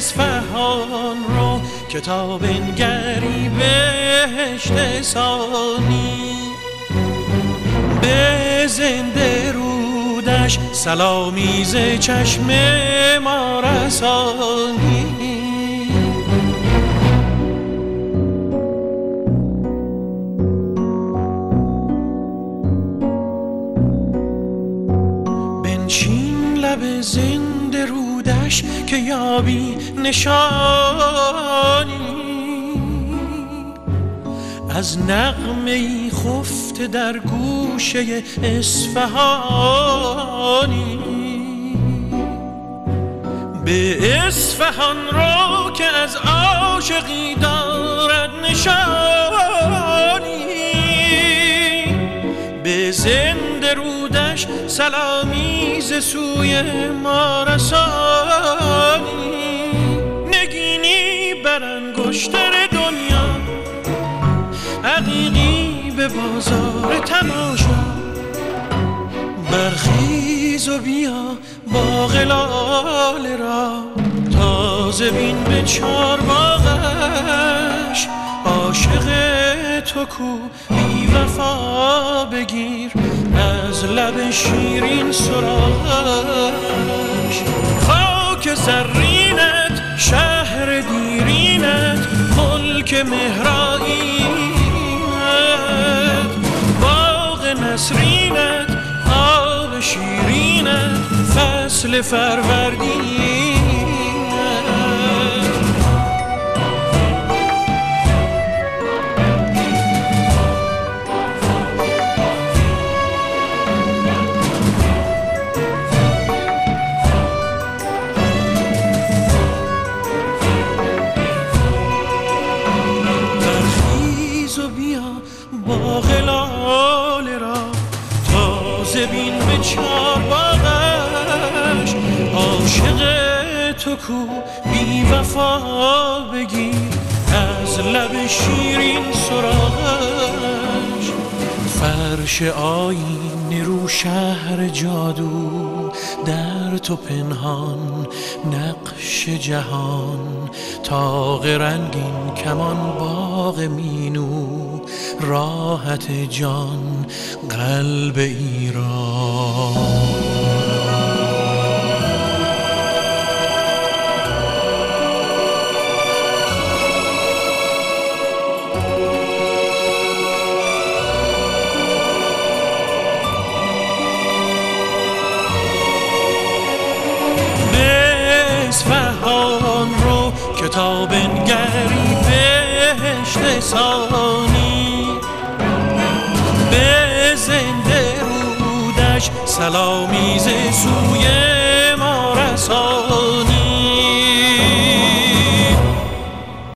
اصفهان رو که تا بنگری بهشت ثانی، به زنده رودش سلامی ز چشم ما رسانی. بنشین لب زنده رودش که یابی نشانی از نغمه‌ای خفته در گوشه اصفهانی. به اصفهان رو که از عاشقی دارد نشانی، به زنده رودش سلامی ز سوی ما رسانی. نگینی بر انگشتر دنیا، عقیقی به بازار تماشا، برخیز و بیا باغ لاله را تازه بین به چارباغش. عاشق تو کو بی وفا بگیر از لب شیرین سراغش. خاک زرینت شهر دیرینت ملک مهرائینت، باغ نسرینت آب شیرینت فصل فروردینت. برخیز و بیا باغ لاله را تازه بین به چارباغش. عاشق تو کو بی وفا بگیر از لب شیرین سراغش. فرش آیینه رو شهر جادو در تو پنهان نقش جهان. طاق رنگین کمان باغ مینو راحت جان قلب ایران. اصفهان رو که تا بنگری بهشت ثانی، به زنده رودش سلامی ز سوی